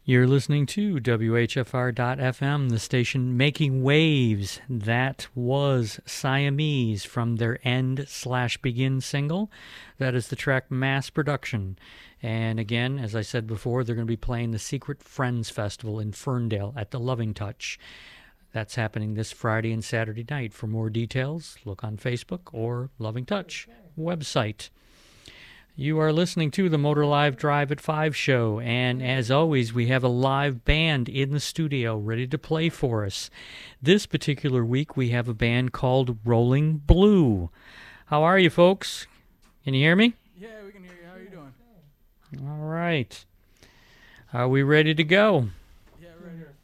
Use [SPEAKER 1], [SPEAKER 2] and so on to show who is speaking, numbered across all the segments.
[SPEAKER 1] You're listening to WHFR.FM, the station making waves. That was Siamese from their End/Begin single. That is the track Mass Production. And again, as I said before, they're going to be playing the Secret Friends Festival in Ferndale at the Loving Touch. That's happening this Friday and Saturday night. For more details, look on Facebook or Loving Touch website. You are listening to the Motor Live Drive at 5 show, and as always, we have a live band in the studio ready to play for us. This particular week, we have a band called Rolling Blue. How are you, folks? Can you hear me?
[SPEAKER 2] Yeah, we can hear you. How are you doing?
[SPEAKER 1] All right. Are we ready to go?
[SPEAKER 2] Yeah, right here.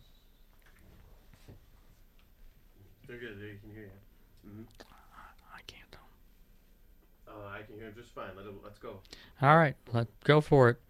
[SPEAKER 3] They're good. They can hear you. Mm-hmm.
[SPEAKER 1] I can't tell.
[SPEAKER 3] I can hear him just fine. Let's go.
[SPEAKER 1] All right, let's go for it.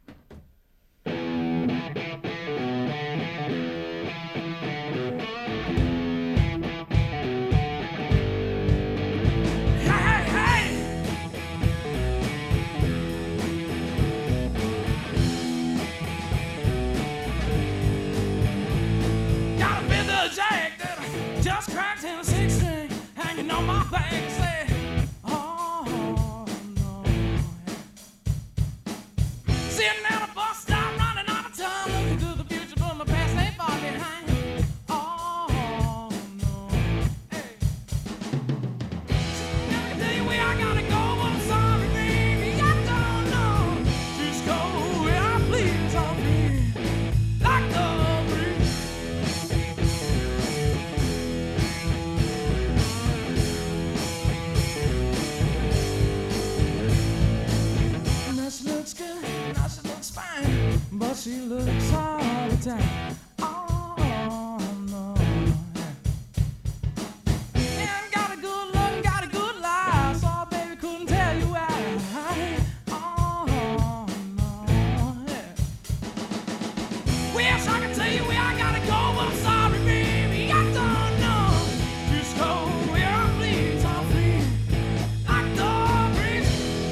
[SPEAKER 2] Got a feather jack that just cracked in a 16, hanging on my back. Say, oh no. Sitting at a bus stop, running out of time, looking to the future, but my past ain't far behind. Oh no. Hey. I can tell you where I gotta go, but I'm sorry, baby, I don't know. Just go where I please, I'll be like the breeze. Now she looks good, now she looks fine, but she looks all the time. Oh no. Yeah, got a good look, got a good lie, so baby couldn't tell you why. Oh no. Yeah. Wish I could tell you where I gotta go, but I'm sorry, baby, I don't know. Just go where I please, I'll flee like the breeze.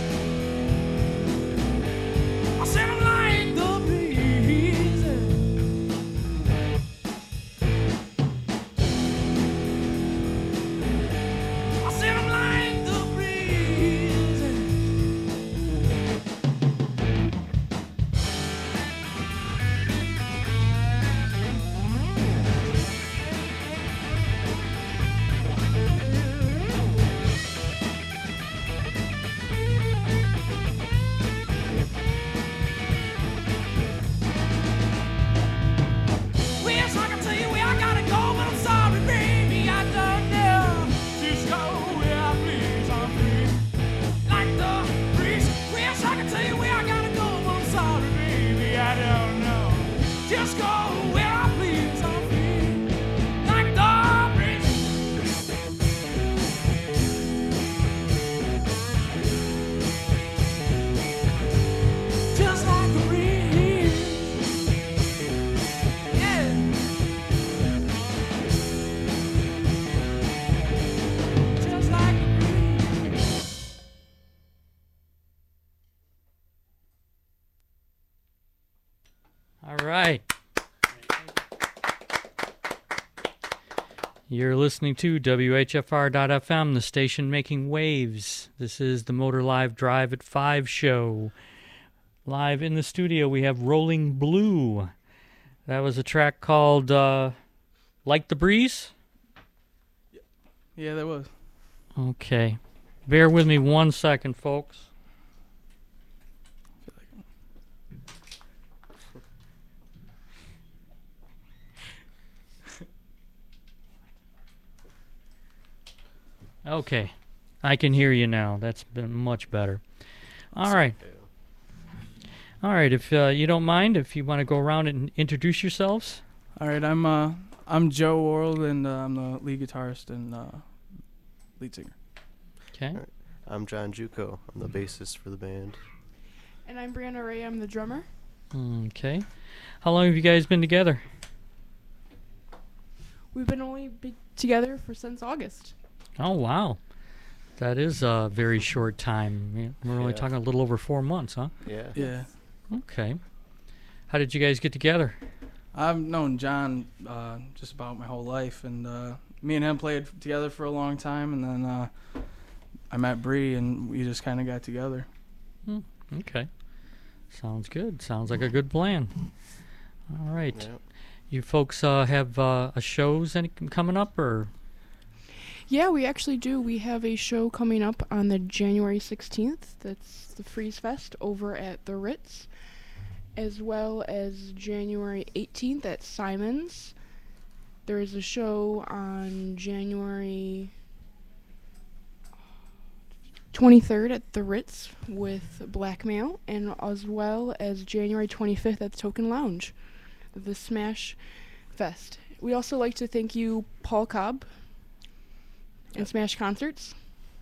[SPEAKER 2] I said I'm like the breeze. I said I'm like the breeze. Wish I could tell you where I gotta go, but I'm sorry, baby, I don't know. Just go where I please, I'm free like the breeze. Wish I could tell you where I gotta go, but I'm sorry, baby, I don't know. Just go where I please, I'm free like the breeze. Just like the breeze. Yeah. Just like the breeze.
[SPEAKER 1] All right. You're listening to WHFR.FM, the station making waves. This is the Motor Live Drive at 5 show. Live in the studio, we have Rolling Blue. That was a track called Like the Breeze?
[SPEAKER 2] Yeah, that was.
[SPEAKER 1] Okay. Bear with me 1 second, folks. Okay. I can hear you now. That's been much better. All right. All right. If you don't mind, if you want to go around and introduce yourselves.
[SPEAKER 2] All right, I'm Joe Worrell, and I'm the lead guitarist and lead singer.
[SPEAKER 1] Okay.
[SPEAKER 3] I'm John Juco. I'm the bassist for the band.
[SPEAKER 4] And I'm Brianna Ray. I'm the drummer.
[SPEAKER 1] Okay. How long have you guys been together?
[SPEAKER 4] We've been only together since August.
[SPEAKER 1] Oh, wow. That is a very short time. We're only
[SPEAKER 3] Yeah.
[SPEAKER 1] talking a little over 4 months, huh?
[SPEAKER 3] Yeah.
[SPEAKER 2] Yeah.
[SPEAKER 1] Okay. How did you guys get together?
[SPEAKER 5] I've known John just about my whole life, and me and him played together for a long time, and then I met Bree, and we just kind of got together.
[SPEAKER 1] Okay. Sounds good. Sounds like a good plan. All right.
[SPEAKER 3] Yep.
[SPEAKER 1] You folks have shows coming up, or?
[SPEAKER 4] Yeah, we actually do. We have a show coming up on the January 16th. That's the Freeze Fest over at the Ritz, as well as January 18th at Simon's. There is a show on January 23rd at the Ritz with Blackmail, and as well as January 25th at the Token Lounge, the Smash Fest. We also like to thank you, Paul Cobb, and Smash Concerts.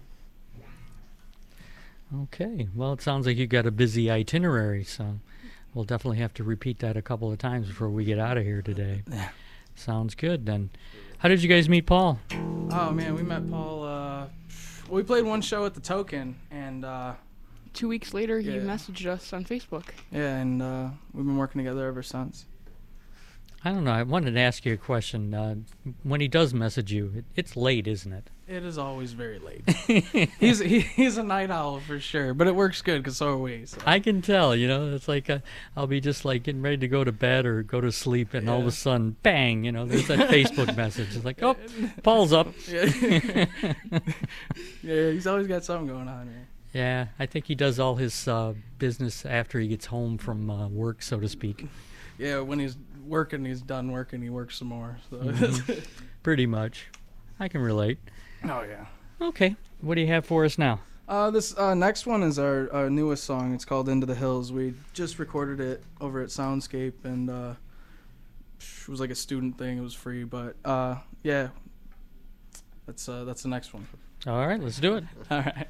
[SPEAKER 1] Okay. Well, it sounds like you got a busy itinerary, so we'll definitely have to repeat that a couple of times before we get out of here today.
[SPEAKER 5] Yeah.
[SPEAKER 1] Sounds good. Then, how did you guys meet Paul?
[SPEAKER 5] Oh man, we met Paul. We played one show at the Token, and
[SPEAKER 4] 2 weeks later, he
[SPEAKER 5] Yeah.
[SPEAKER 4] messaged us on Facebook.
[SPEAKER 5] yeah, and we've been working together ever since.
[SPEAKER 1] I don't know. I wanted to ask you a question. When he does message you, it's late, isn't it?
[SPEAKER 5] It is always very late. he's a night owl for sure, but it works good because so are we. So.
[SPEAKER 1] I can tell, it's like I'll be just like getting ready to go to bed or go to sleep, and all of
[SPEAKER 5] Yeah.
[SPEAKER 1] a sudden, bang, there's that Facebook message. It's like, oh, Paul's up.
[SPEAKER 5] Yeah. Yeah, he's always got something going on here.
[SPEAKER 1] Yeah, I think he does all his business after he gets home from work, so to speak.
[SPEAKER 5] Yeah, when he's working, he's done working, he works some more. So.
[SPEAKER 1] Mhm. Pretty much. I can relate.
[SPEAKER 5] Oh, yeah.
[SPEAKER 1] Okay, what do you have for us now?
[SPEAKER 5] This next one is our newest song. It's called Into the Hills. We just recorded it over at Soundscape, and it was like a student thing. It was free, but yeah, that's the next one.
[SPEAKER 1] All right, let's do it.
[SPEAKER 5] All right.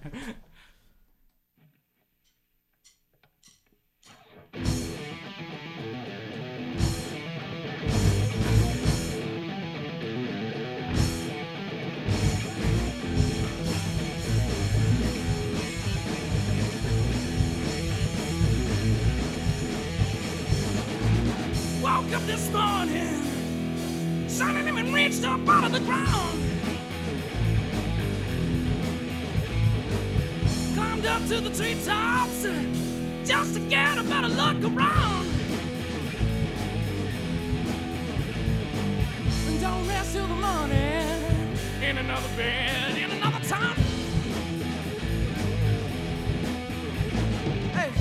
[SPEAKER 2] Woke up this morning, sun ain't even reached up out of the ground. Climbed up to the treetops just to get a better look around. And don't rest till the morning in another bed, in another town. Hey.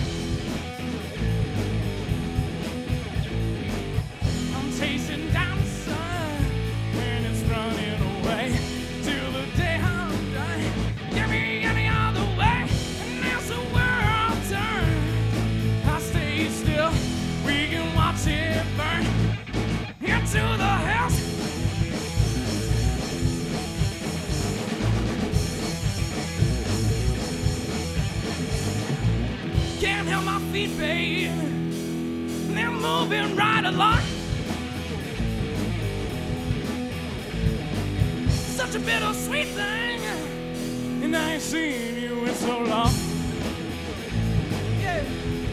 [SPEAKER 2] I'm chasing down the sun when it's running away till the day I'm done. Give me any other way, and as the world turns, I stay still. We can watch it burn into the house. Can't help my feet, babe. They're moving right along. Such a bittersweet thing, and I ain't seen you in so long. Yeah.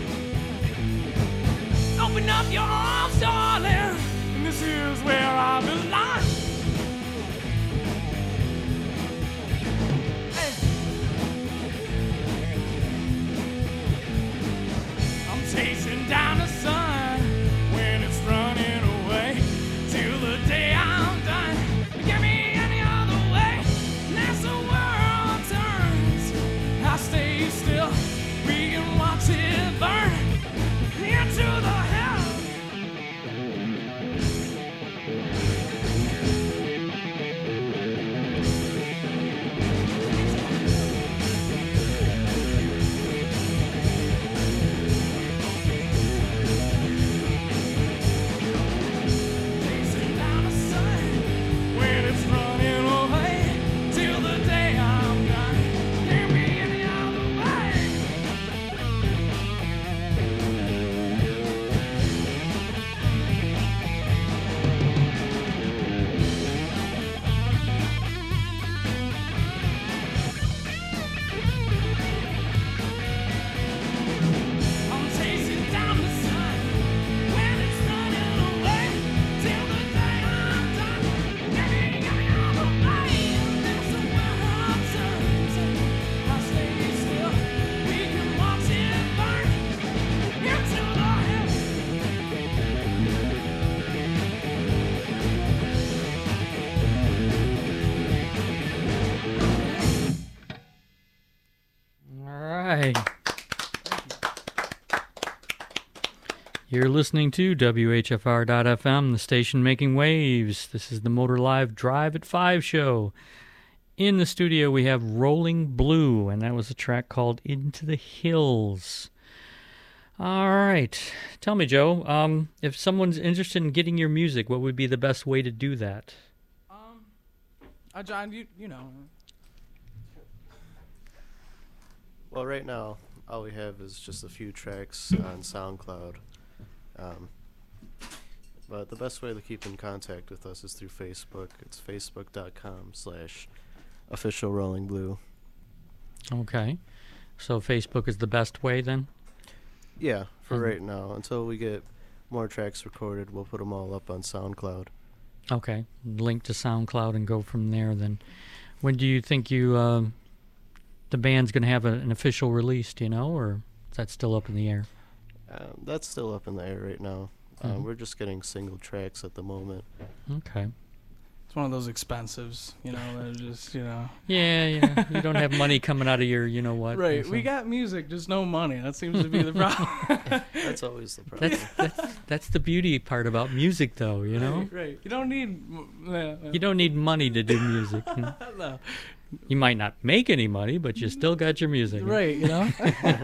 [SPEAKER 2] Open up your arms, darling, and this is where I belong. Hey. I'm chasing down the sun when it's running away till the day I'm done. Give me any other way, and as the world turns, I stay still. We can watch it burn into the hell.
[SPEAKER 1] right. You're listening to WHFR.FM, the station making waves. This is the Motor Live Drive at 5 show. In the studio, we have Rolling Blue, and that was a track called Into the Hills. All right. Tell me, Joe, if someone's interested in getting your music, what would be the best way to do that?
[SPEAKER 5] John, you know.
[SPEAKER 3] Well, right now, all we have is just a few tracks on SoundCloud. But the best way to keep in contact with us is through Facebook. It's facebook.com/official Rolling Blue.
[SPEAKER 1] Okay. So Facebook is the best way then?
[SPEAKER 3] Yeah, for right now. Until we get more tracks recorded, we'll put them all up on SoundCloud.
[SPEAKER 1] Okay. Link to SoundCloud and go from there then. When do you think the band's going to have an official release, do you know, or is that still up in the air?
[SPEAKER 3] That's still up in the air right now. We're just getting single tracks at the moment.
[SPEAKER 1] Okay.
[SPEAKER 5] It's one of those expensives, you know, that are just, you know.
[SPEAKER 1] Yeah. You don't have money coming out of your, you know what.
[SPEAKER 5] Right.
[SPEAKER 1] so-
[SPEAKER 5] We got music, just no money. That seems to be the problem.
[SPEAKER 3] That's always the problem.
[SPEAKER 1] That's the beauty part about music, though, you know?
[SPEAKER 5] Right. You don't need.
[SPEAKER 1] You don't need money to do music. You know?
[SPEAKER 5] No.
[SPEAKER 1] You might not make any money, but you still got your music.
[SPEAKER 5] Right, you know?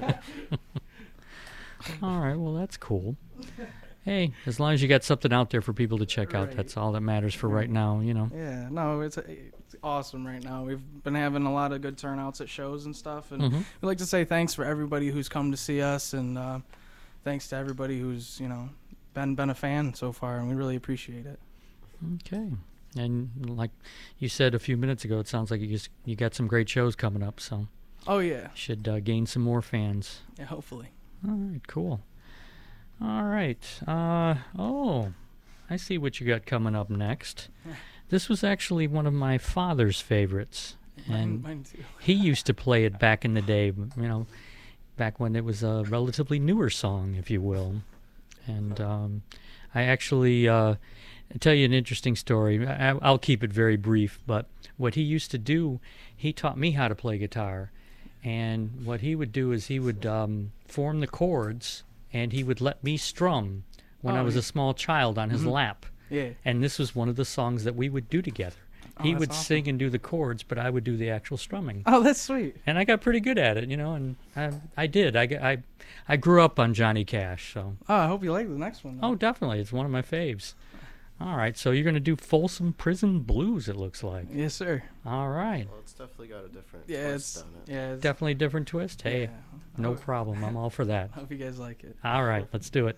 [SPEAKER 1] All right, well, that's cool. Hey, as long as you got something out there for people to check out,
[SPEAKER 5] Right.
[SPEAKER 1] that's all that matters for right now, you know.
[SPEAKER 5] Yeah, no, it's awesome right now. We've been having a lot of good turnouts at shows and stuff, and
[SPEAKER 1] Mhm.
[SPEAKER 5] we'd like to say thanks for everybody who's come to see us, and thanks to everybody who's, you know, been a fan so far, and we really appreciate it.
[SPEAKER 1] Okay. And like you said a few minutes ago, it sounds like you got some great shows coming up, so
[SPEAKER 5] Oh yeah,
[SPEAKER 1] should gain some more fans.
[SPEAKER 5] yeah, hopefully.
[SPEAKER 1] All right, cool. All right. I see what you got coming up next. This was actually one of my father's favorites, and
[SPEAKER 5] Mine too.
[SPEAKER 1] he used to play it back in the day, you know, back when it was a relatively newer song, if you will. And I actually tell you an interesting story. I'll keep it very brief, but what he used to do, he taught me how to play guitar. And what he would do is he would form the chords, and he would let me strum when I was a small child on his lap.
[SPEAKER 5] Yeah.
[SPEAKER 1] And this was one of the songs that we would do together. He
[SPEAKER 5] that's
[SPEAKER 1] would
[SPEAKER 5] awesome.
[SPEAKER 1] sing and do the chords, but I would do the actual strumming.
[SPEAKER 5] Oh, that's sweet.
[SPEAKER 1] And I got pretty good at it, you know, and I did. I grew up on Johnny Cash, so.
[SPEAKER 5] Oh, I hope you like the next one.
[SPEAKER 1] Oh, definitely. It's one of my faves. All right, so you're going to do Folsom Prison Blues, it looks like.
[SPEAKER 5] Yes, sir.
[SPEAKER 1] All right.
[SPEAKER 3] Well, it's definitely got a different
[SPEAKER 5] Yeah,
[SPEAKER 3] twist
[SPEAKER 5] it's
[SPEAKER 3] on it.
[SPEAKER 5] yeah, it's,
[SPEAKER 1] Definitely a different twist. Hey,
[SPEAKER 5] yeah.
[SPEAKER 1] no problem. I'm all for that.
[SPEAKER 5] Hope you guys like it.
[SPEAKER 1] All right, let's do it.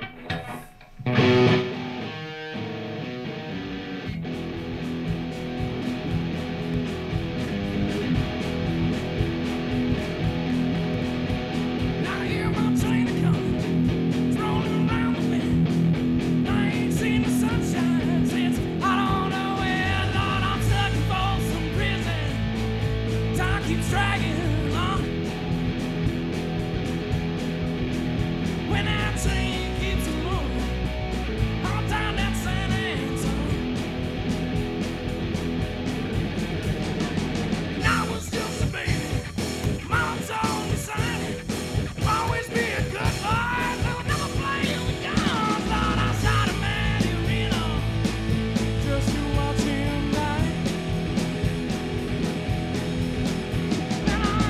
[SPEAKER 2] Now I hear my train coming, it's rolling around the bend. I ain't seen the sunshine since I don't know when. Lord, I'm stuck in Folsom Prison. Time keeps dragging on. When that train keeps moving, all down that San Antonio. And I was just a baby. Mama told me, son, always be a good boy. Never, never play with guns. Lord, outside of Mandarino, just to watch him die. And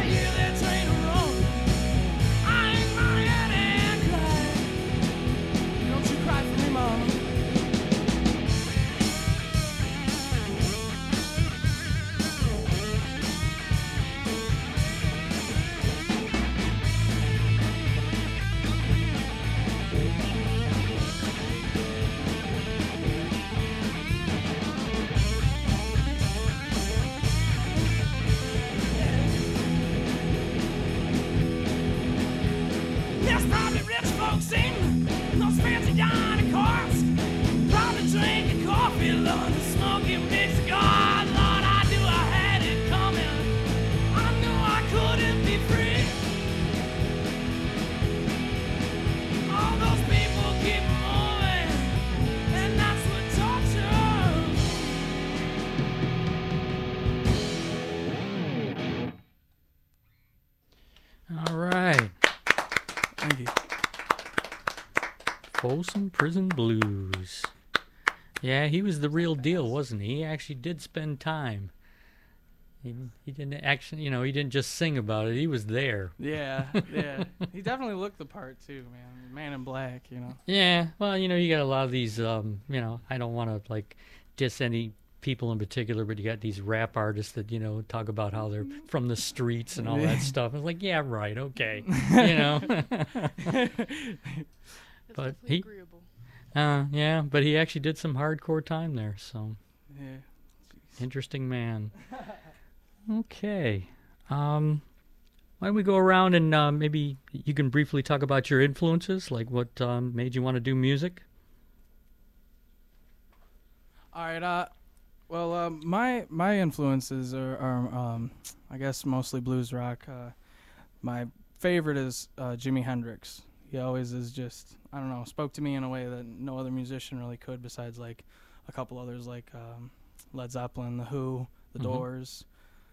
[SPEAKER 1] All right.
[SPEAKER 5] Thank you.
[SPEAKER 1] Folsom Prison Blues. Yeah, he was the real deal, wasn't he? He actually did spend time. He didn't actually, he didn't just sing about it. He was there.
[SPEAKER 5] Yeah, yeah. He definitely looked the part too, man. Man in Black,
[SPEAKER 1] Yeah, well, you got a lot of these, I don't want to, diss any people in particular, but you got these rap artists that, talk about how they're from the streets and all that stuff. It's like, yeah, right, okay,
[SPEAKER 4] That's
[SPEAKER 1] But
[SPEAKER 4] definitely
[SPEAKER 1] he-
[SPEAKER 4] agreeable.
[SPEAKER 1] Yeah, but he actually did some hardcore time there, so
[SPEAKER 5] Yeah.
[SPEAKER 1] interesting man. Okay. Why don't we go around and maybe you can briefly talk about your influences, like what made you want to do music?
[SPEAKER 5] All right. Well, my influences are I guess mostly blues rock. My favorite is Jimi Hendrix. He always is just, I don't know, spoke to me in a way that no other musician really could, besides like a couple others like Led Zeppelin, The Who, The
[SPEAKER 1] Mhm.
[SPEAKER 5] Doors,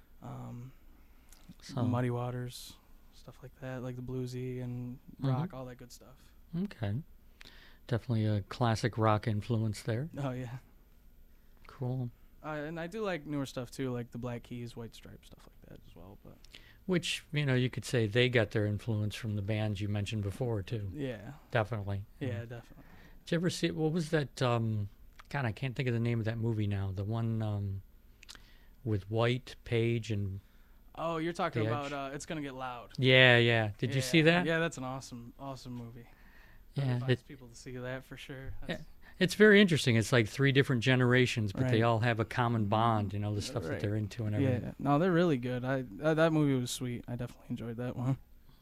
[SPEAKER 1] So,
[SPEAKER 5] Muddy Waters, stuff like that, like the bluesy and rock, all that good stuff.
[SPEAKER 1] okay. Definitely a classic rock influence there.
[SPEAKER 5] Oh yeah.
[SPEAKER 1] Cool.
[SPEAKER 5] And I do like newer stuff too, like the Black Keys, White Stripes, stuff like that as well. But
[SPEAKER 1] Which, you could say they got their influence from the bands you mentioned before, too.
[SPEAKER 5] yeah,
[SPEAKER 1] Definitely.
[SPEAKER 5] yeah, definitely.
[SPEAKER 1] Did you ever see, what was that, God, I can't think of the name of that movie now. The one with White, Page, and,
[SPEAKER 5] Oh, you're talking
[SPEAKER 1] The
[SPEAKER 5] about
[SPEAKER 1] Edge.
[SPEAKER 5] It's Gonna Get Loud.
[SPEAKER 1] yeah. Did you see
[SPEAKER 5] Yeah.
[SPEAKER 1] that?
[SPEAKER 5] Yeah, that's an awesome movie. I
[SPEAKER 1] Yeah,
[SPEAKER 5] advise people to see that for sure. That's-
[SPEAKER 1] It's very interesting. It's like three different generations, but they
[SPEAKER 5] Right.
[SPEAKER 1] all have a common bond, the stuff that
[SPEAKER 5] Right.
[SPEAKER 1] they're into and everything.
[SPEAKER 5] Yeah, no, they're really good. That movie was sweet. I definitely enjoyed that one.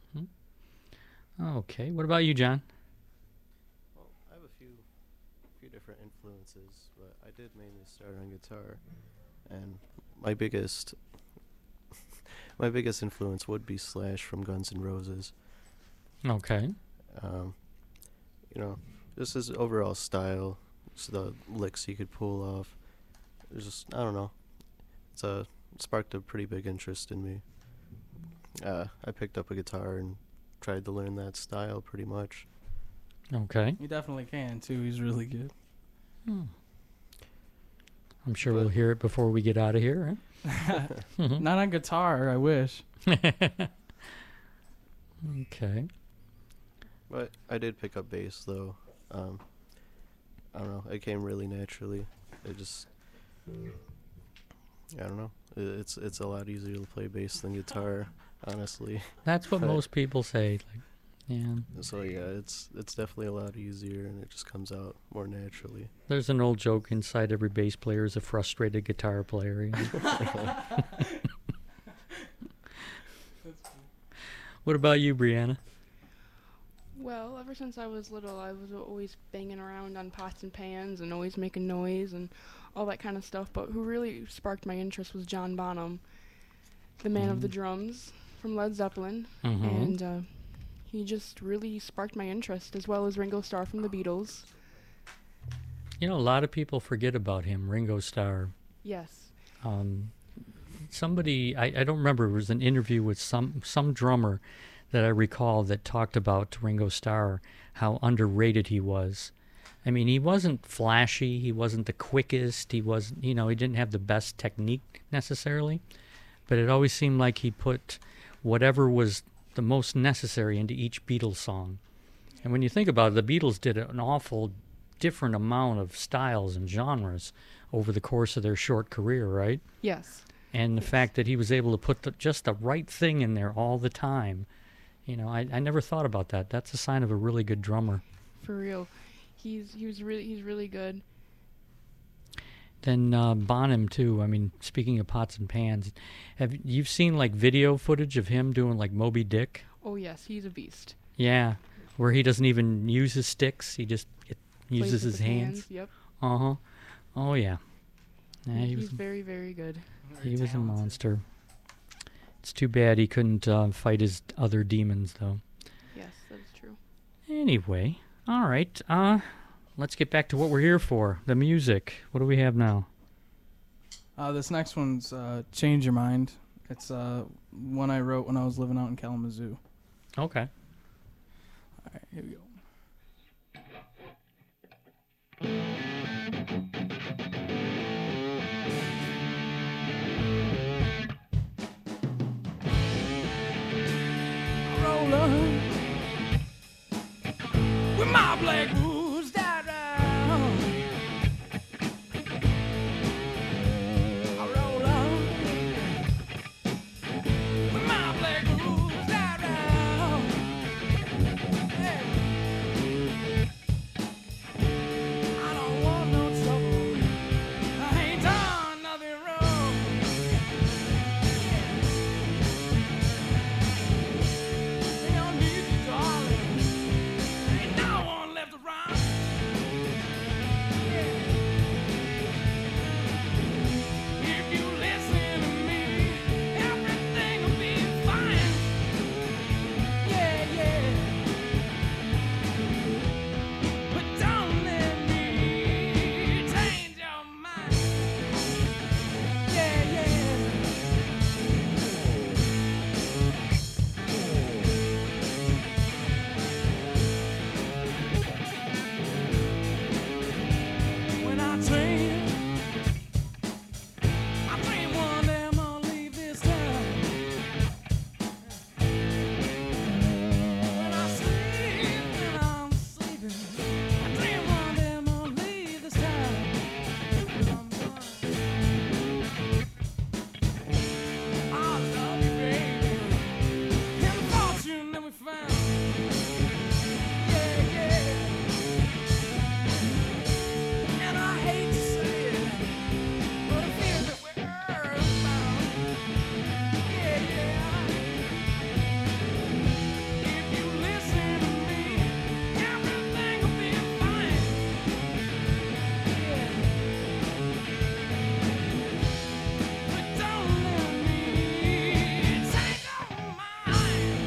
[SPEAKER 1] Okay. What about you, John?
[SPEAKER 3] Well, I have a few different influences, but I did mainly start on guitar, and my biggest influence would be Slash from Guns N' Roses.
[SPEAKER 1] Okay.
[SPEAKER 3] Just his overall style, just the licks he could pull off. It's just, I don't know. It sparked a pretty big interest in me. I picked up a guitar and tried to learn that style pretty much.
[SPEAKER 1] Okay.
[SPEAKER 5] You definitely can too. He's really good.
[SPEAKER 1] I'm sure we'll hear it before we get out of here.
[SPEAKER 5] Not on guitar. I wish.
[SPEAKER 1] Okay.
[SPEAKER 3] But I did pick up bass though. I don't know. It came really naturally. I don't know. It's a lot easier to play bass than guitar, honestly.
[SPEAKER 1] That's what
[SPEAKER 3] Right.
[SPEAKER 1] most people say. Yeah.
[SPEAKER 3] So yeah, it's definitely a lot easier, and it just comes out more naturally.
[SPEAKER 1] There's an old joke inside every bass player is a frustrated guitar player. What about you, Brianna?
[SPEAKER 4] Well, ever since I was little, I was always banging around on pots and pans and always making noise and all that kind of stuff. But who really sparked my interest was John Bonham, the man of the drums from Led Zeppelin. And he just really sparked my interest, as well as Ringo Starr from the Beatles.
[SPEAKER 1] A lot of people forget about him, Ringo Starr.
[SPEAKER 4] Yes.
[SPEAKER 1] Somebody, I don't remember, it was an interview with some drummer that I recall that talked about Ringo Starr, how underrated he was. I mean, he wasn't flashy, he wasn't the quickest, he wasn't, he didn't have the best technique necessarily, but it always seemed like he put whatever was the most necessary into each Beatles song. And when you think about it, the Beatles did an awful different amount of styles and genres over the course of their short career, right?
[SPEAKER 4] Yes.
[SPEAKER 1] And the fact that he was able to put just the right thing in there all the time, I never thought about that. That's a sign of a really good drummer.
[SPEAKER 4] For real. He's really good.
[SPEAKER 1] Then Bonham too. I mean, speaking of pots and pans, you've seen like video footage of him doing like Moby Dick?
[SPEAKER 4] Oh yes, he's a beast.
[SPEAKER 1] Yeah, where he doesn't even use his sticks. He just
[SPEAKER 4] Plays
[SPEAKER 1] uses
[SPEAKER 4] with
[SPEAKER 1] his hands.
[SPEAKER 4] Yep.
[SPEAKER 1] Uh-huh. Oh yeah. Yeah, he
[SPEAKER 4] He's
[SPEAKER 1] was
[SPEAKER 4] very, very good.
[SPEAKER 1] he was a monster. It's too bad he couldn't fight his other demons though.
[SPEAKER 4] Yes, that is true.
[SPEAKER 1] Anyway, all right. Let's get back to what we're here for, the music. What do we have now?
[SPEAKER 5] This next one's "Change Your Mind." It's one I wrote when I was living out in Kalamazoo.
[SPEAKER 1] Okay.
[SPEAKER 5] All right, here we go.
[SPEAKER 2] Roll up with my black boots down. I roll up with my black boots down. Hey. I don't want no trouble. I ain't done nothing wrong. They don't need you, darling. Ain't no one left around. If you listen to me, everything will be fine. Yeah, yeah. But don't let me change your mind. Yeah, yeah. When I dream one day I'm gonna leave this town. When I sleep, when I'm sleeping, I dream one day I'm gonna leave this town. I'm gonna. I love you, baby, and the fortune that we found. Yeah, yeah. And I hate to say it, but I feel that we're earthbound. Yeah, yeah. If you listen to me, everything will be fine. Yeah. But don't let me change your mind.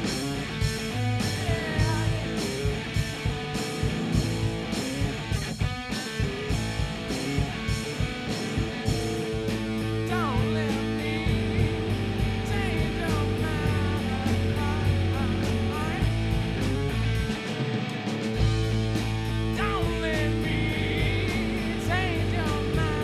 [SPEAKER 2] Don't let me change your mind. Don't let me change your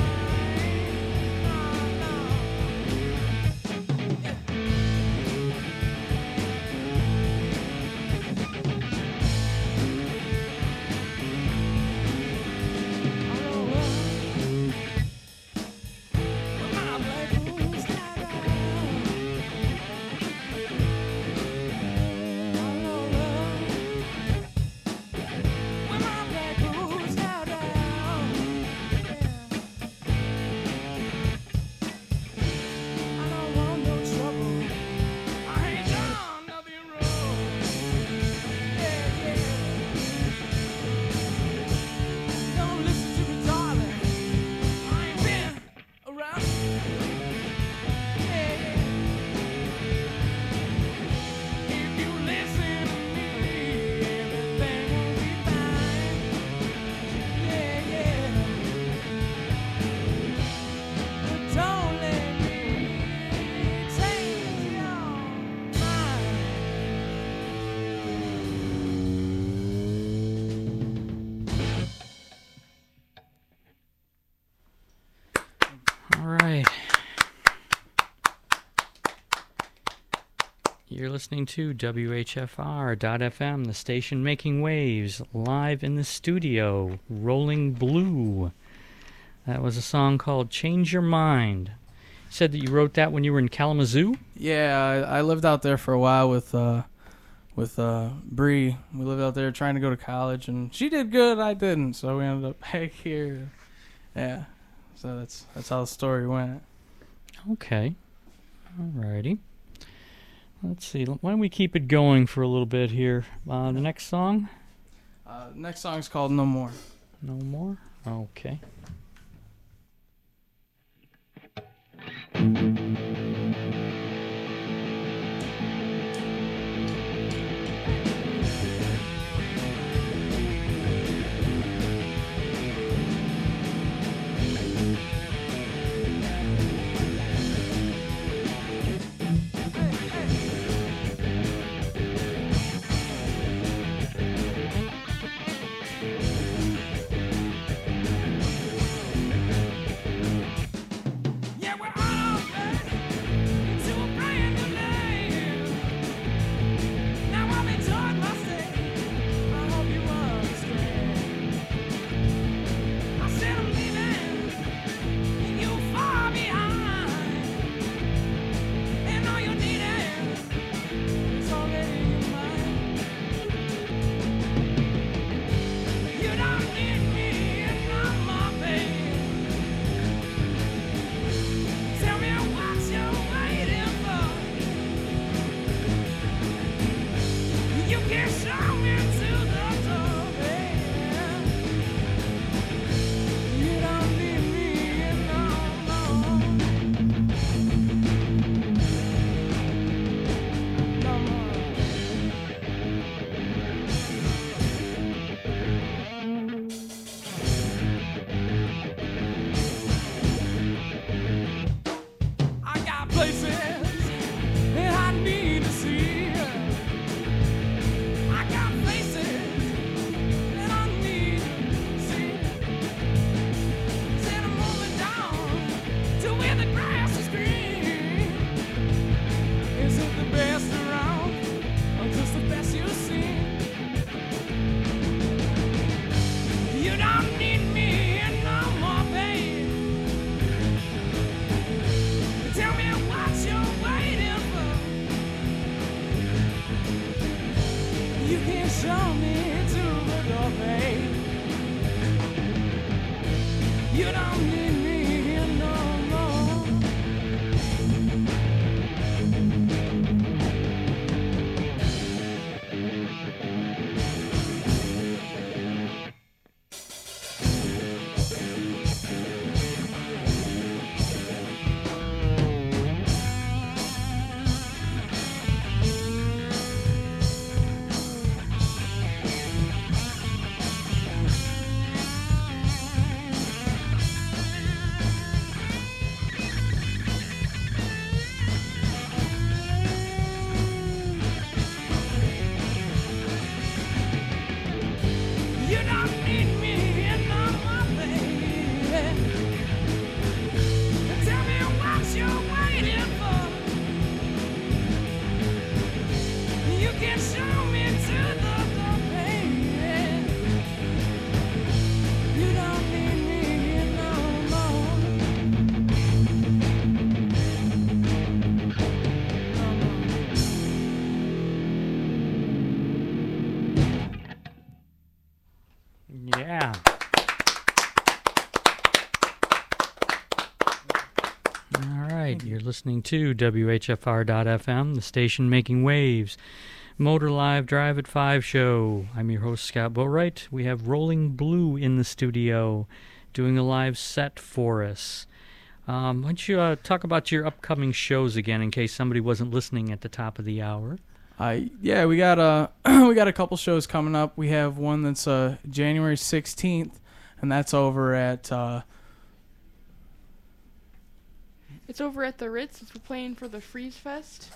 [SPEAKER 2] Don't listen to me, darling. I ain't been around. If you listen to me, everything will be fine. Yeah, yeah. But don't let me change your mind.
[SPEAKER 1] All right. You're listening to WHFR.FM, the station making waves, live in the studio, Rolling Blue. That was a song called Change Your Mind. You said that you wrote that when you were in Kalamazoo?
[SPEAKER 5] Yeah, I lived out there for a while with Bree. We lived out there trying to go to college, and she did good. I didn't, so we ended up back here. Yeah, so that's how the story went.
[SPEAKER 1] Okay. Alrighty. Let's see. Why don't we keep it going for a little bit here? The next song?
[SPEAKER 5] Next song's called No More.
[SPEAKER 1] No more? Okay.
[SPEAKER 2] show me to the door, babe. You don't need me here no more. You don't need me here no more, baby. Tell me what you're waiting for. You can show me to the door, baby. You don't need me here no more.
[SPEAKER 1] Yeah. All right, you're listening to WHFR.FM, the station making waves. Motor Live Drive at 5 show. I'm your host, Scott Boatwright. We have Rolling Blue in the studio doing a live set for us. Why don't you talk about your upcoming shows again in case somebody wasn't listening at the top of the hour?
[SPEAKER 5] Yeah, we got a couple shows coming up. We have one that's January 16th, and that's over at
[SPEAKER 4] It's over at the Ritz. We're playing for the Freeze Fest.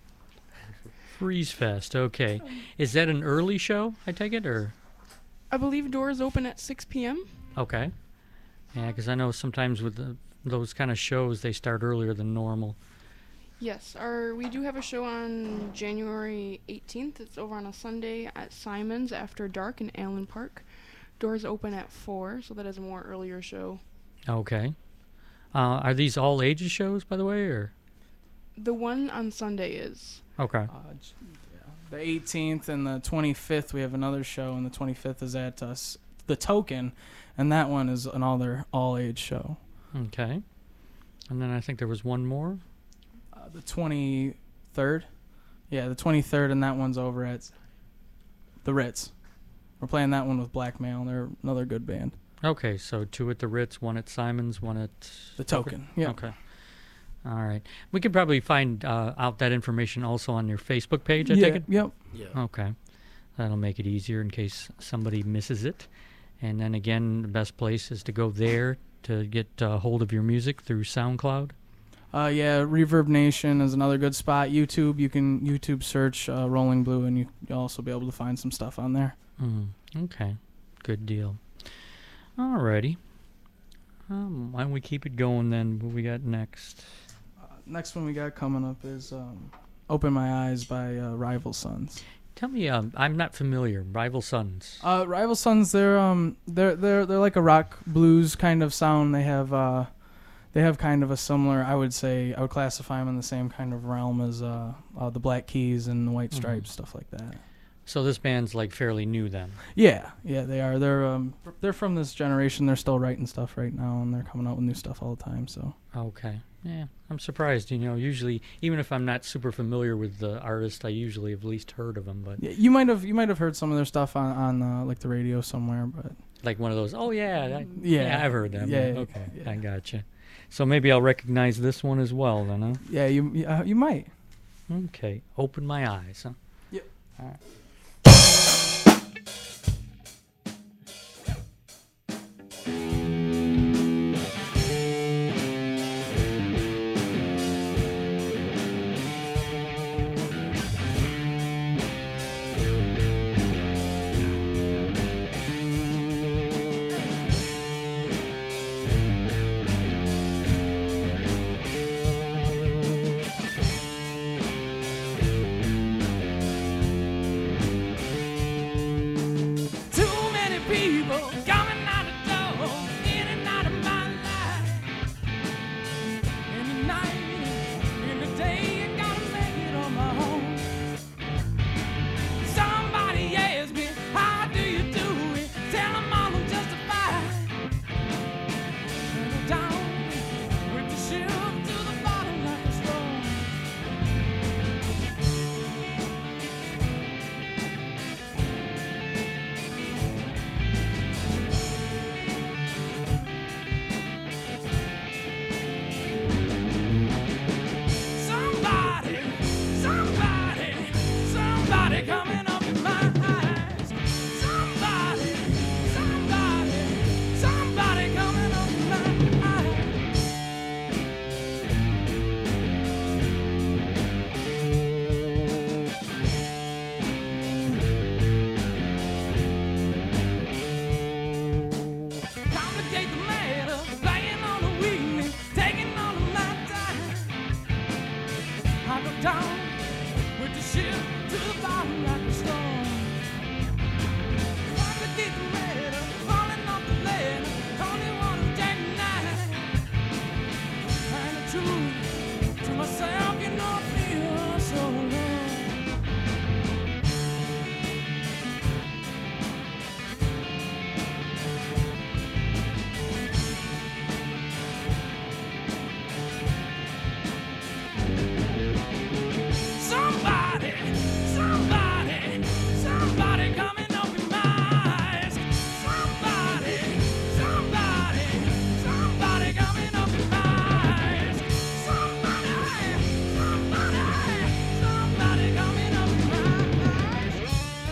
[SPEAKER 1] Freeze Fest, okay. Is that an early show, I take it, or?
[SPEAKER 4] I believe doors open at 6 p.m.
[SPEAKER 1] Okay. Yeah, because I know sometimes with those kind of shows, they start earlier than normal.
[SPEAKER 4] Yes, we do have a show on January 18th. It's over on a Sunday at Simon's After Dark in Allen Park. Doors open at 4, so that is a more earlier show.
[SPEAKER 1] Okay. Are these all ages shows, by the way, or?
[SPEAKER 4] The one on Sunday is.
[SPEAKER 1] Okay.
[SPEAKER 5] The 18th and the 25th, we have another show, and the 25th is at the Token, and that one is an all-age show.
[SPEAKER 1] Okay. And then I think there was one more.
[SPEAKER 5] The 23rd. Yeah, the 23rd, and that one's over at the Ritz. We're playing that one with Blackmail. They're another good band.
[SPEAKER 1] Okay, so 2 at the Ritz, 1 at Simon's, 1 at...
[SPEAKER 5] The Token, yeah.
[SPEAKER 1] Okay. All right. We could probably find out that information also on your Facebook page, I take it?
[SPEAKER 5] Yep.
[SPEAKER 3] Yeah.
[SPEAKER 1] Okay. That'll make it easier in case somebody misses it. And then again, the best place is to go there to get hold of your music through SoundCloud.
[SPEAKER 5] Yeah, Reverb Nation is another good spot. YouTube, you can YouTube search Rolling Blue, and you'll also be able to find some stuff on there.
[SPEAKER 1] Okay. Good deal. Alrighty. Why don't we keep it going then? What we got next?
[SPEAKER 5] Next one we got coming up is Open My Eyes by Rival Sons.
[SPEAKER 1] Tell me, I'm not familiar. Rival Sons.
[SPEAKER 5] Rival Sons, they're like a rock blues kind of sound. They have kind of a similar, I would classify them in the same kind of realm as the Black Keys and the White Stripes, stuff like that.
[SPEAKER 1] So this band's like fairly new then.
[SPEAKER 5] Yeah, they are. They're from this generation. They're still writing stuff right now, and they're coming out with new stuff all the time. So.
[SPEAKER 1] Okay. Yeah, I'm surprised. Usually, even if I'm not super familiar with the artist, I usually have at least heard of them. But
[SPEAKER 5] yeah, you might have heard some of their stuff on like the radio somewhere, but
[SPEAKER 1] like one of those. Oh yeah,
[SPEAKER 5] yeah,
[SPEAKER 1] I've heard them.
[SPEAKER 5] Yeah,
[SPEAKER 1] okay,
[SPEAKER 5] yeah.
[SPEAKER 1] I gotcha. So maybe I'll recognize this one as well, then, huh?
[SPEAKER 5] Yeah, you might.
[SPEAKER 1] Okay, Open My Eyes, huh?
[SPEAKER 5] Yep.
[SPEAKER 1] All right.
[SPEAKER 2] down with the ship to the bottom like a storm. Like a deep red, falling off the lead, only one of day night. And the truth to myself, you know I feel so alone. Somebody, somebody, somebody coming up in my eyes. Somebody, somebody, somebody coming up in my eyes. Somebody, somebody, somebody coming up in my eyes.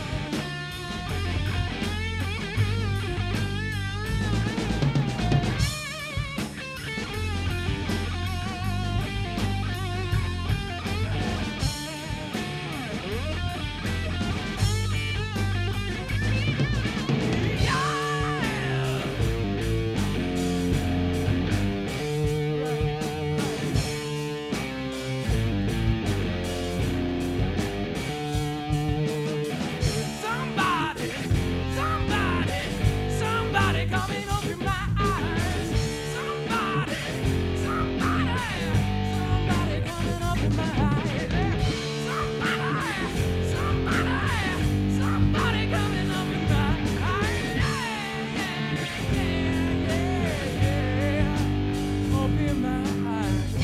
[SPEAKER 2] Somebody, somebody, somebody coming up in my eyes. Somebody, somebody, somebody coming up in my eyes. Somebody, somebody, somebody coming up in my eyes. Yeah, yeah, yeah, up in my eyes.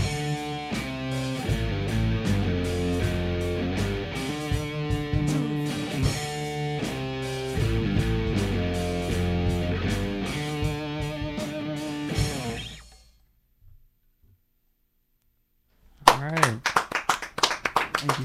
[SPEAKER 1] All right.
[SPEAKER 5] Thank you.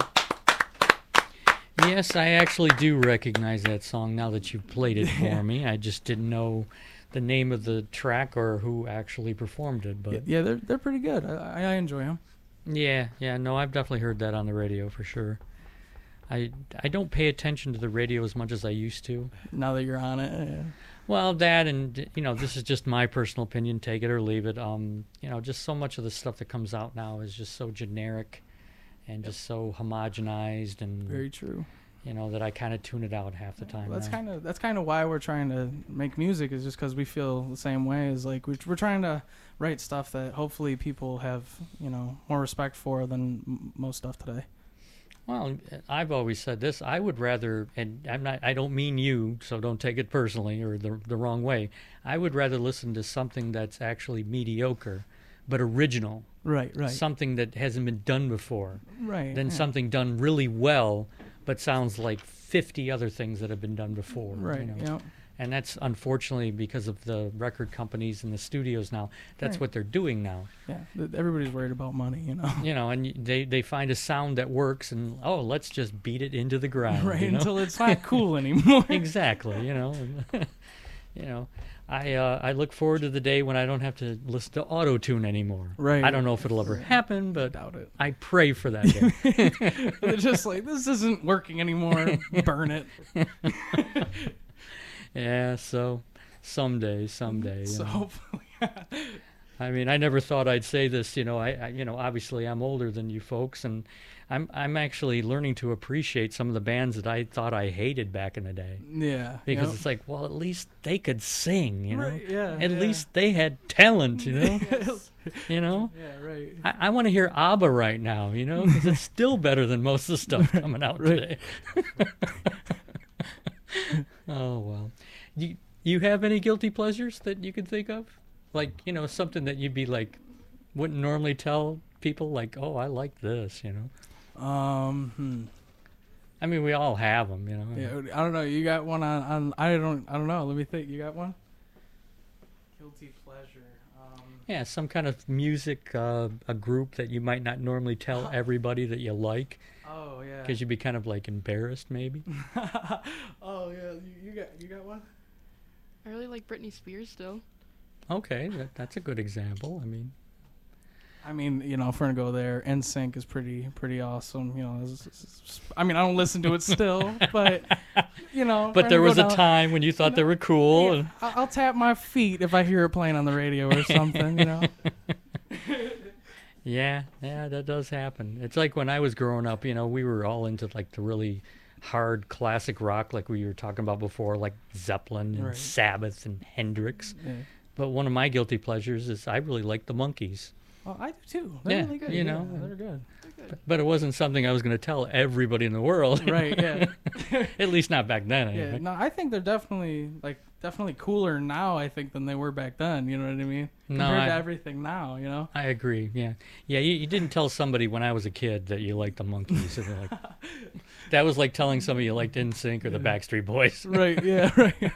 [SPEAKER 1] Yes, I actually do recognize that song now that you've played it for me. I just didn't know the name of the track or who actually performed it. But
[SPEAKER 5] Yeah, they're pretty good. I enjoy them.
[SPEAKER 1] yeah, no, I've definitely heard that on the radio for sure. I don't pay attention to the radio as much as I used to.
[SPEAKER 5] Now that you're on it, yeah.
[SPEAKER 1] Well, that and this is just my personal opinion. Take it or leave it. Just so much of the stuff that comes out now is just so generic, and just so homogenized, and
[SPEAKER 5] Very true.
[SPEAKER 1] that I kind of tune it out half the time.
[SPEAKER 5] Well,
[SPEAKER 1] now.
[SPEAKER 5] that's kind of why we're trying to make music, is just because we feel the same way. Is like we're trying to write stuff that hopefully people have more respect for than most stuff today.
[SPEAKER 1] Well, I've always said this. I would rather, and I don't mean you, so don't take it personally or the wrong way. I would rather listen to something that's actually mediocre, but original.
[SPEAKER 5] Right.
[SPEAKER 1] Something that hasn't been done before.
[SPEAKER 5] Right.
[SPEAKER 1] Than
[SPEAKER 5] yeah.
[SPEAKER 1] something done really well, but sounds like 50 other things that have been done before.
[SPEAKER 5] Right. Yeah.
[SPEAKER 1] And that's unfortunately because of the record companies and the studios now. That's
[SPEAKER 5] Right.
[SPEAKER 1] what they're doing now.
[SPEAKER 5] Yeah. Everybody's worried about money,
[SPEAKER 1] And they find a sound that works, and let's just beat it into the ground.
[SPEAKER 5] Right.
[SPEAKER 1] you know?
[SPEAKER 5] Until it's not cool anymore.
[SPEAKER 1] Exactly. I look forward to the day when I don't have to listen to auto-tune anymore.
[SPEAKER 5] Right.
[SPEAKER 1] I don't know if it'll ever happen, but
[SPEAKER 5] Doubt it.
[SPEAKER 1] I pray for that day.
[SPEAKER 5] They're just like, this isn't working anymore. Burn it.
[SPEAKER 1] Yeah, so someday.
[SPEAKER 5] So hopefully.
[SPEAKER 1] I mean, I never thought I'd say this. Obviously I'm older than you folks, and I'm actually learning to appreciate some of the bands that I thought I hated back in the day.
[SPEAKER 5] Yeah.
[SPEAKER 1] Because it's like, well, at least they could sing,
[SPEAKER 5] Right, yeah,
[SPEAKER 1] At
[SPEAKER 5] yeah.
[SPEAKER 1] least they had talent,
[SPEAKER 5] Yes.
[SPEAKER 1] Yeah,
[SPEAKER 5] Right.
[SPEAKER 1] I want to hear ABBA right now, because it's still better than most of the stuff coming out
[SPEAKER 5] Right.
[SPEAKER 1] today. Oh, well. You have any guilty pleasures that you could think of? Like, something that you'd be like, wouldn't normally tell people, like, oh, I like this, I mean, we all have them,
[SPEAKER 5] Yeah, I don't know. You got one on I don't know. Let me think. You got one? Guilty pleasure.
[SPEAKER 1] Yeah, some kind of music, a group that you might not normally tell everybody that you like,
[SPEAKER 5] Oh yeah.
[SPEAKER 1] because you'd be kind of like embarrassed, maybe.
[SPEAKER 5] Oh yeah. You got one?
[SPEAKER 4] I really like Britney Spears still.
[SPEAKER 1] Okay, that's a good example.
[SPEAKER 5] I mean, if we're gonna go there, NSYNC is pretty awesome. I mean, I don't listen to it still, but
[SPEAKER 1] But there was a time when you thought they were cool.
[SPEAKER 5] Yeah,
[SPEAKER 1] And
[SPEAKER 5] I'll tap my feet if I hear it playing on the radio or something.
[SPEAKER 1] Yeah, that does happen. It's like when I was growing up, we were all into like the really hard classic rock, like we were talking about before, like Zeppelin and
[SPEAKER 5] Right.
[SPEAKER 1] Sabbath and Hendrix.
[SPEAKER 5] Yeah.
[SPEAKER 1] But one of my guilty pleasures is I really like the Monkees.
[SPEAKER 5] Well, I do too. They're
[SPEAKER 1] Yeah,
[SPEAKER 5] really good.
[SPEAKER 1] you know.
[SPEAKER 5] they're good.
[SPEAKER 1] But it wasn't something I was going to tell everybody in the world.
[SPEAKER 5] Right. Yeah.
[SPEAKER 1] At least not back then.
[SPEAKER 5] Yeah.
[SPEAKER 1] Anyway.
[SPEAKER 5] No, I think they're definitely cooler now. I think than they were back then. You know what I mean?
[SPEAKER 1] No,
[SPEAKER 5] Compared to everything now. You know.
[SPEAKER 1] I agree. Yeah. You didn't tell somebody when I was a kid that you liked the Monkees. And they're like, that was like telling somebody you liked NSYNC or the Backstreet Boys.
[SPEAKER 5] Right. Yeah. Right.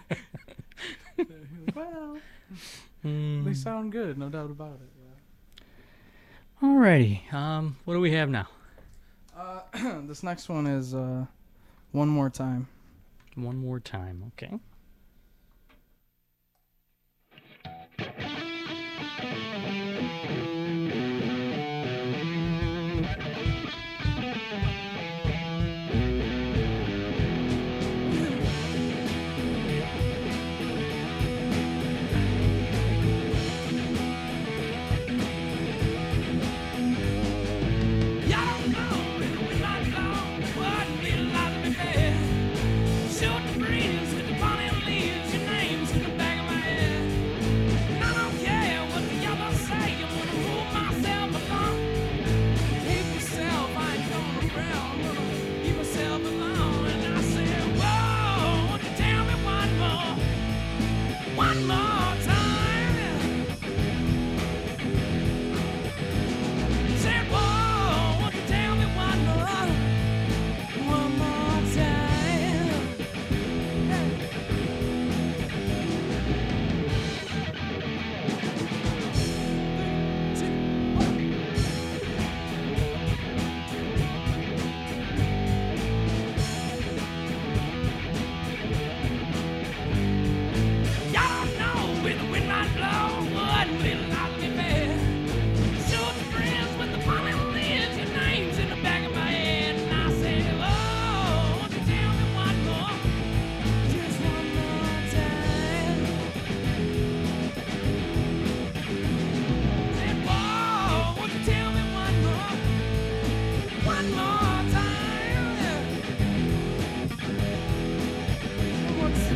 [SPEAKER 5] Well,
[SPEAKER 1] Mm.
[SPEAKER 5] they sound good, no doubt about it.
[SPEAKER 1] Alrighty. What do we have now?
[SPEAKER 5] Yeah. This next one is One More Time.
[SPEAKER 1] One more time. Okay.
[SPEAKER 2] Y'all don't know if we might know what feel like to be fair. Shoot the breeze with the funny leaves, your name's in the back of my head. And I don't care what the others say, I'm gonna rule myself alone. Keep yourself, I ain't coming around, gonna keep myself alone. And I said, whoa, won't you tell me one more time? Said, whoa, won't you tell me one more time? Y'all don't know where the wind might blow, wouldn't feel like me bad. Shoot the friends with the funny lids, your name's in the back of my head. And I said, oh, won't you tell me one more, just one more time? Said, whoa, won't you tell me one more time? What's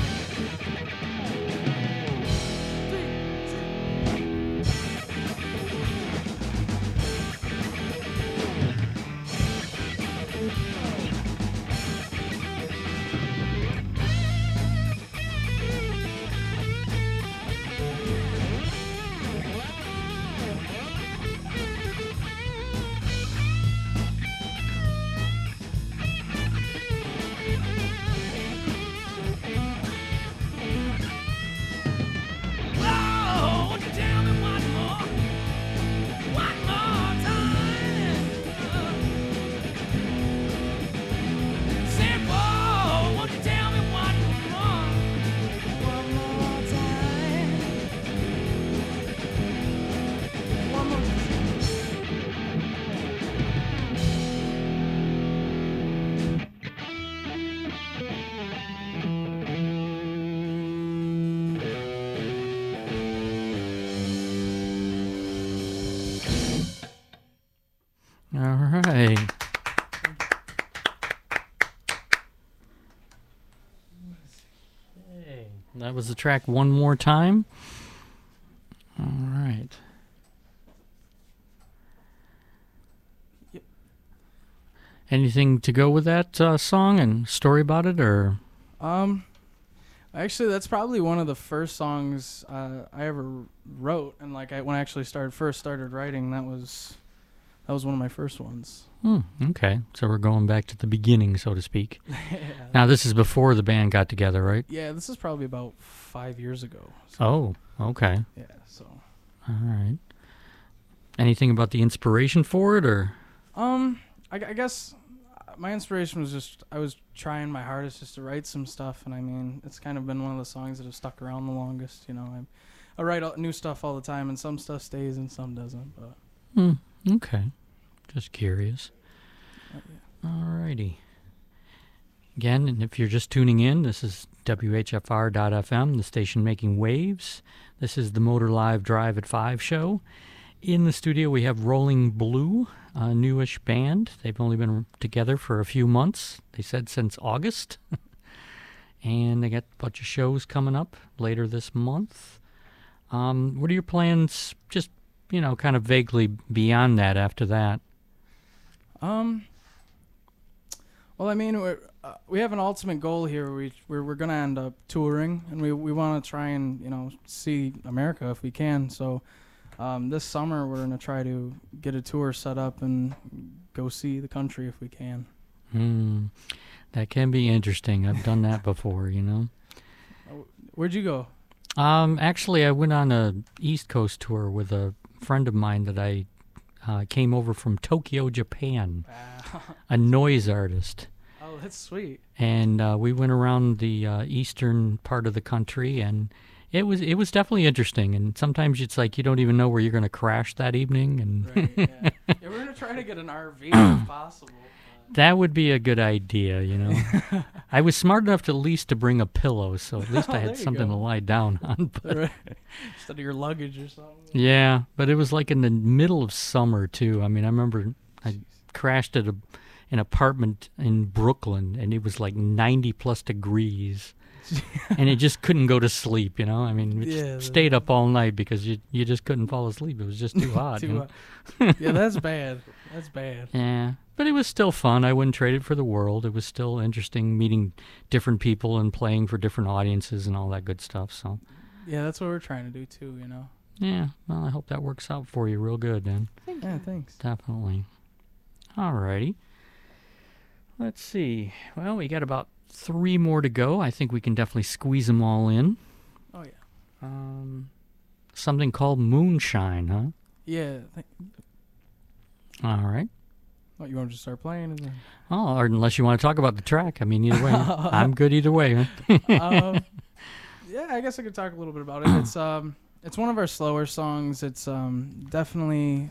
[SPEAKER 2] Whoa, won't you tell me one more time? Said, whoa, won't you tell me one more time? One more time.
[SPEAKER 1] All right. Okay. That was the track One More Time. All right.
[SPEAKER 5] Yep.
[SPEAKER 1] Anything to go with that song and story about it, or?
[SPEAKER 5] Actually, that's probably one of the first songs I ever wrote, and when I actually first started writing, that was one of my first ones.
[SPEAKER 1] Okay. So we're going back to the beginning, so to speak.
[SPEAKER 5] Yeah.
[SPEAKER 1] Now, this is before the band got together, right?
[SPEAKER 5] Yeah, this is probably about 5 years ago.
[SPEAKER 1] Oh, okay.
[SPEAKER 5] Yeah, so.
[SPEAKER 1] All right. Anything about the inspiration for it, or?
[SPEAKER 5] I guess my inspiration was just I was trying my hardest just to write some stuff, and I mean it's kind of been one of the songs that have stuck around the longest. You know, I write new stuff all the time, and some stuff stays and some doesn't. But
[SPEAKER 1] Okay. Just curious. All righty. Again, and if you're just tuning in, this is WHFR.FM, the station making waves. This is the Motor Live Drive at 5 show. In the studio, we have Rolling Blue, a newish band. They've only been together for a few months. They said since August. And they got a bunch of shows coming up later this month. What are your plans, just, kind of vaguely beyond that after that?
[SPEAKER 5] Well, I mean, we have an ultimate goal here. We're gonna end up touring, and we want to try and see America if we can. So this summer we're gonna try to get a tour set up and go see the country if we can.
[SPEAKER 1] That can be interesting. I've done that before.
[SPEAKER 5] Where'd you go?
[SPEAKER 1] Actually, I went on a East Coast tour with a friend of mine that I came over from Tokyo, Japan. A noise artist.
[SPEAKER 5] Oh, that's sweet.
[SPEAKER 1] And we went around the eastern part of the country, and it was definitely interesting. And sometimes it's like you don't even know where you're going to crash that evening. And
[SPEAKER 5] Right, yeah. Yeah, we're gonna try to get an RV if possible.
[SPEAKER 1] that would be a good idea, I was smart enough to at least to bring a pillow, so at least I
[SPEAKER 5] There
[SPEAKER 1] had
[SPEAKER 5] you
[SPEAKER 1] something
[SPEAKER 5] go.
[SPEAKER 1] to lie down on. But
[SPEAKER 5] Right. Instead of your luggage or something.
[SPEAKER 1] yeah, but it was like in the middle of summer too. I mean, I remember I crashed at an apartment in Brooklyn, and it was like 90 plus degrees, and it just couldn't go to sleep. I mean, we
[SPEAKER 5] Yeah,
[SPEAKER 1] stayed up all night because you just couldn't fall asleep. It was just too hot.
[SPEAKER 5] Yeah, that's bad. That's bad.
[SPEAKER 1] Yeah, but it was still fun. I wouldn't trade it for the world. It was still interesting meeting different people and playing for different audiences and all that good stuff. So
[SPEAKER 5] Yeah, that's what we're trying to do too.
[SPEAKER 1] yeah, well, I hope that works out for you real good, then.
[SPEAKER 4] Thank
[SPEAKER 5] Yeah,
[SPEAKER 4] you.
[SPEAKER 5] thanks.
[SPEAKER 1] Definitely. Alrighty. Let's see. Well, we got about 3 more to go. I think we can definitely squeeze them all in.
[SPEAKER 5] Oh yeah.
[SPEAKER 1] Something called Moonshine, huh?
[SPEAKER 5] Yeah.
[SPEAKER 1] All right.
[SPEAKER 5] What, you want to just start playing? And
[SPEAKER 1] Oh, or unless you want to talk about the track. I mean, either way. I'm good either way. Huh?
[SPEAKER 5] then, yeah, I guess I could talk a little bit about it. It's one of our slower songs. It's definitely.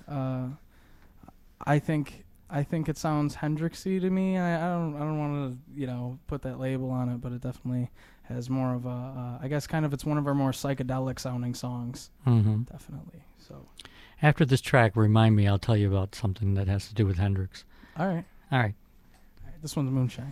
[SPEAKER 5] I think it sounds Hendrixy to me. I don't want to put that label on it, but it definitely has more of a. I guess kind of it's one of our more psychedelic sounding songs.
[SPEAKER 1] Mm-hmm.
[SPEAKER 5] Definitely. So.
[SPEAKER 1] After this track, remind me. I'll tell you about something that has to do with Hendrix.
[SPEAKER 5] All right.
[SPEAKER 1] All right.
[SPEAKER 5] This one's Moonshine.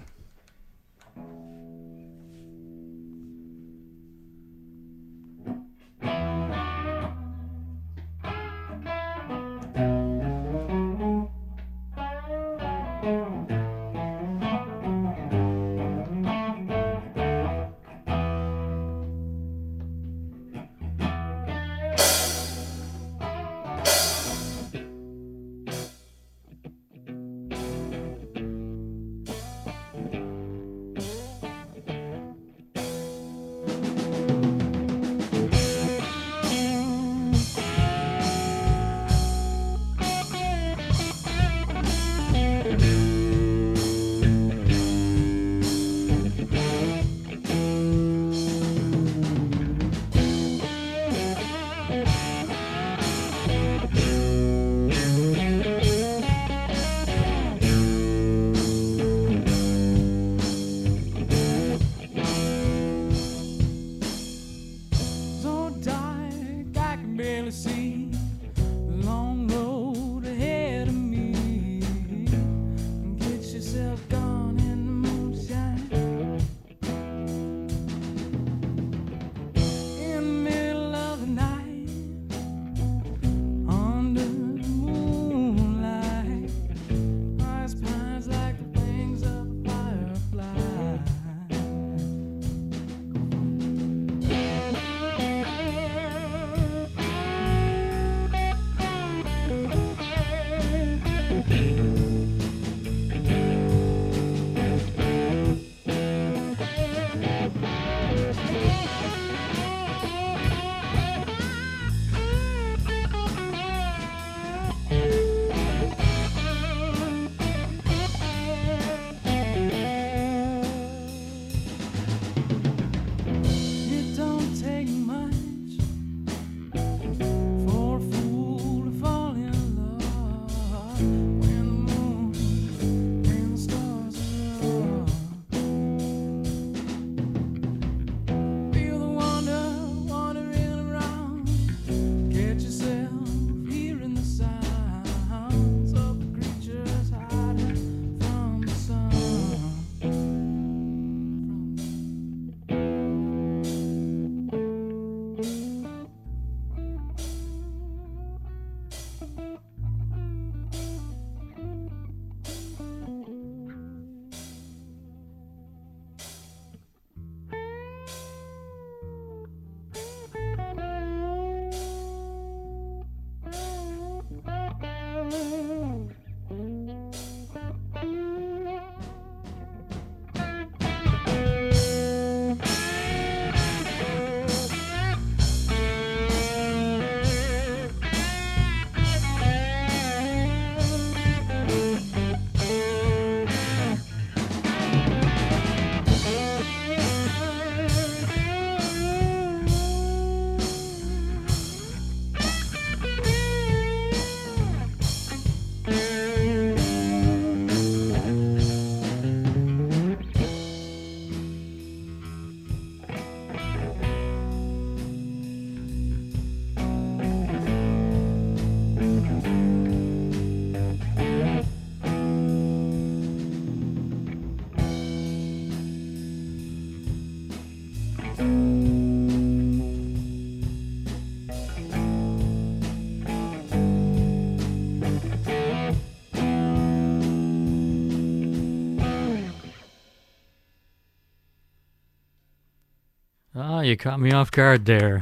[SPEAKER 1] Oh, you caught me off guard there.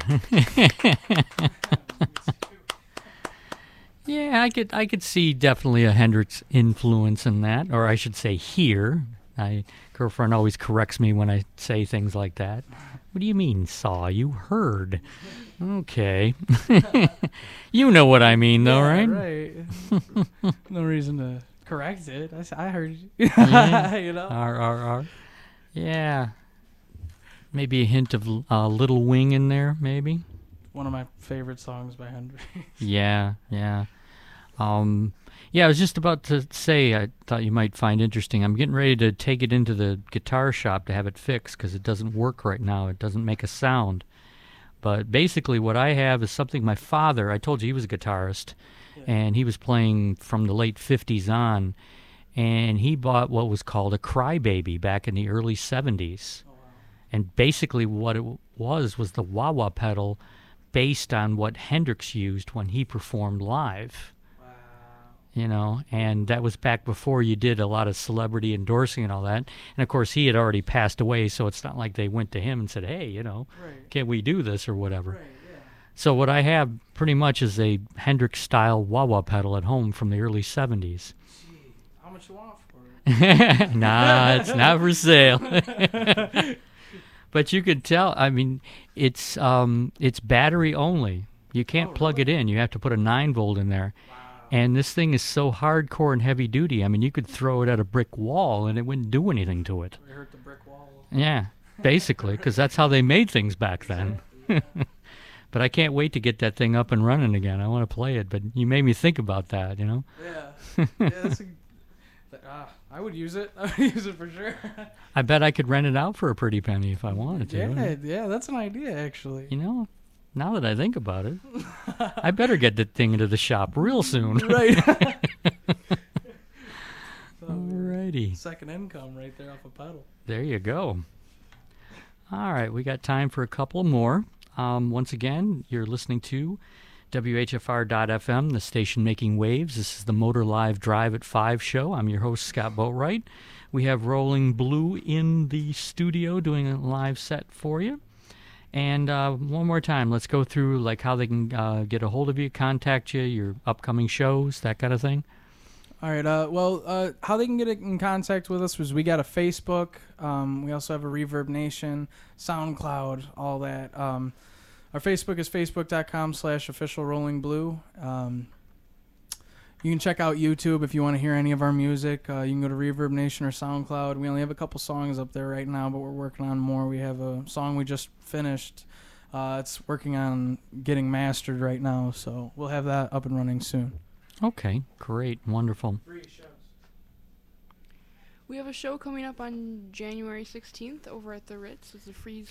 [SPEAKER 1] Yeah, I could see definitely a Hendrix influence in that, or I should say here. My girlfriend always corrects me when I say things like that. What do you mean, saw? You heard. Okay. You know what I mean, though, right?
[SPEAKER 5] Right. No reason to correct it. I heard you.
[SPEAKER 1] Yeah.
[SPEAKER 5] You know?
[SPEAKER 1] R. Yeah. Maybe a hint of Little Wing in there, maybe.
[SPEAKER 5] One of my favorite songs by Hendrix.
[SPEAKER 1] Yeah. Yeah, I was just about to say I thought you might find interesting. I'm getting ready to take it into the guitar shop to have it fixed because it doesn't work right now. It doesn't make a sound. But basically what I have is something my father, I told you he was a guitarist, and he was playing from the late 50s on, and he bought what was called a Crybaby back in the early 70s.
[SPEAKER 5] Oh, wow.
[SPEAKER 1] And basically what it was the wah-wah pedal based on what Hendrix used when he performed live.
[SPEAKER 5] Wow.
[SPEAKER 1] You know, and that was back before you did a lot of celebrity endorsing and all that. And of course, he had already passed away, so it's not like they went to him and said, hey, you know,
[SPEAKER 5] Right.
[SPEAKER 1] can we do this or whatever.
[SPEAKER 5] Right, yeah.
[SPEAKER 1] So what I have pretty much is a Hendrix-style wah-wah pedal at home from the early 70s.
[SPEAKER 5] Gee, how much you want for it?
[SPEAKER 1] Nah, it's not for sale. But you could tell, I mean, it's battery only. You can't plug it in. You have to put a 9-volt in there.
[SPEAKER 5] Wow.
[SPEAKER 1] And this thing is so hardcore and heavy duty. I mean, you could throw it at a brick wall and it wouldn't do anything to it.
[SPEAKER 5] It hurt the brick wall.
[SPEAKER 1] Yeah, basically, because that's how they made things back then. But I can't wait to get that thing up and running again. I want to play it, but you made me think about that, you know?
[SPEAKER 5] Yeah. Yeah, I would use it. I would use it for sure.
[SPEAKER 1] I bet I could rent it out for a pretty penny if I wanted to.
[SPEAKER 5] Yeah, that's an idea, actually.
[SPEAKER 1] You know, now that I think about it, I better get the thing into the shop real soon.
[SPEAKER 5] Right.
[SPEAKER 1] Alrighty.
[SPEAKER 5] Second income right there off a pedal.
[SPEAKER 1] There you go. All right, we got time for a couple more. Once again, you're listening to WHFR.FM, the station making waves. This is the Motor Live Drive at 5 show. I'm your host, Scott Boatwright. We have Rolling Blue in the studio doing a live set for you. And one more time, let's go through like how they can get a hold of you, contact you, your upcoming shows, that kind of thing.
[SPEAKER 5] All right. How they can get in contact with us was we got a Facebook. We also have a Reverb Nation, SoundCloud, all that. Our Facebook is facebook.com/official Rolling Blue. You can check out YouTube if you want to hear any of our music. You can go to Reverb Nation or SoundCloud. We only have a couple songs up there right now, but we're working on more. We have a song we just finished. It's working on getting mastered right now, so we'll have that up and running soon.
[SPEAKER 1] Okay, great, wonderful.
[SPEAKER 5] 3 shows.
[SPEAKER 4] We have a show coming up on January 16th over at the Ritz. It's a Freeze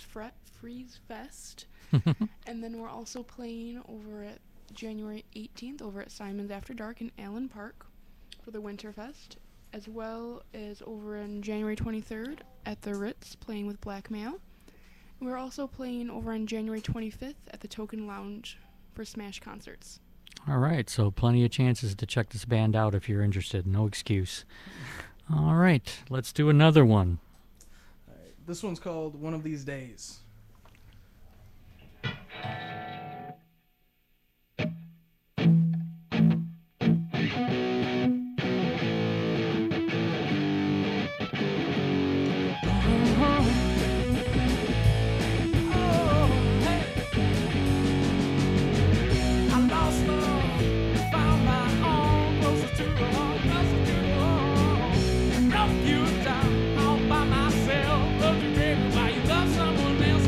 [SPEAKER 4] Fest. And then we're also playing over at January 18th over at Simon's After Dark in Allen Park for the Winterfest, as well as over on January 23rd at the Ritz playing with Blackmail. We're also playing over on January 25th at the Token Lounge for Smash concerts.
[SPEAKER 1] All right, so plenty of chances to check this band out if you're interested. No excuse. All right, let's do another one.
[SPEAKER 5] All right. This one's called One of These Days.
[SPEAKER 2] All by myself, love you, baby, while you love someone else.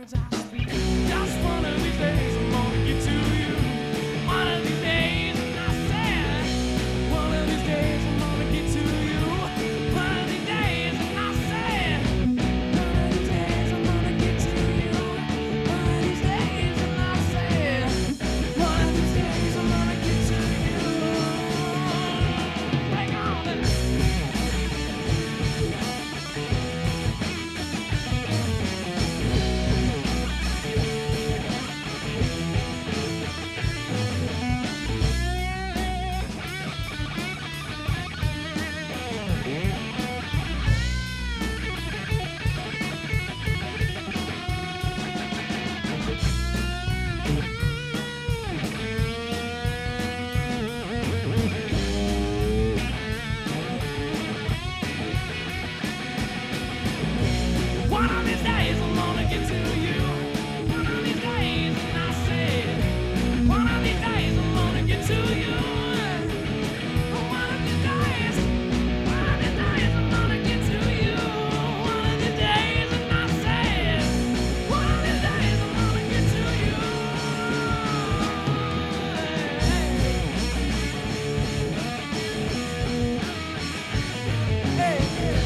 [SPEAKER 2] words I speak. Just one of these days I'm gonna get to you. One of these days, and I said, one of these days I'm gonna get to you. One of these days, and I said, one of these days I'm gonna get to you. One of these days, and I said, one of these days I'm gonna get to you. Hang on then. One of these days I'm gonna get to you. One of these days, and I said, one of these days I'm gonna get to you. One of these days, one of these days I'm gonna get to you. One of these days, and I said, one of these days I'm gonna get to you. Hey, hey.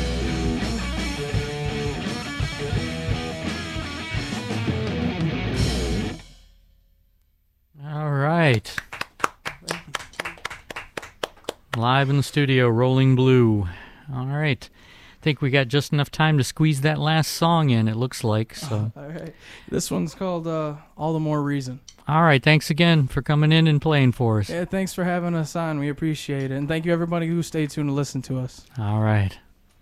[SPEAKER 1] All right. Live in the studio, Rolling Blue. All right. Think we got just enough time to squeeze that last song in, it looks like. So,
[SPEAKER 5] All right. This one's called All the More Reason.
[SPEAKER 1] all right. Thanks again for coming in and playing for us.
[SPEAKER 5] Yeah, thanks for having us on. We appreciate it. And thank you, everybody who stayed tuned to listen to us.
[SPEAKER 1] All right.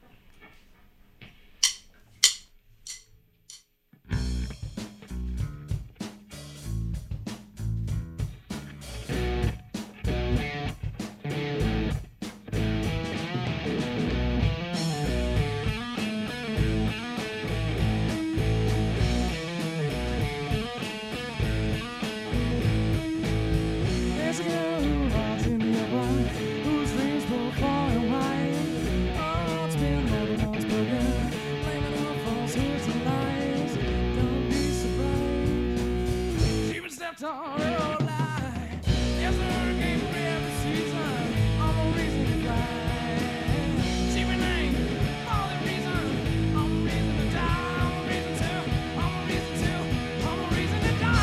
[SPEAKER 2] There's a girl who walks in the bar, whose dreams will far and wide. Oh, it's been more than once broken, blaming on falsehoods and lies. Don't be surprised, she was stepped on her whole life. There's a hurricane for every season, all the reason to fly. She been angry, all the reason, all the reason to die, all the reason to, all the reason to, all the reason to die.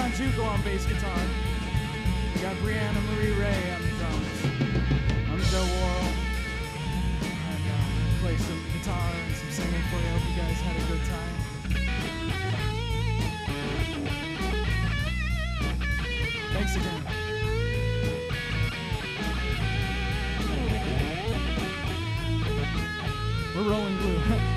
[SPEAKER 2] John Juco on bass guitar. We got Brianna Marie Ray on the drums. I'm Joe Worrell. And play some guitar and some singing for you. Hope you guys had a good time. Thanks again. We're rolling glue.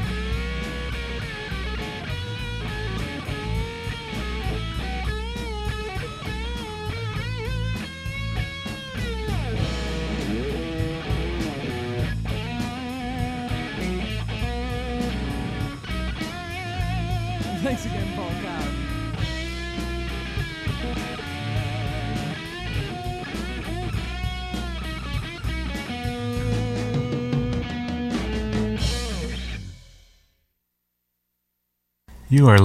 [SPEAKER 2] Thanks again, Paul Cobb.
[SPEAKER 6] You are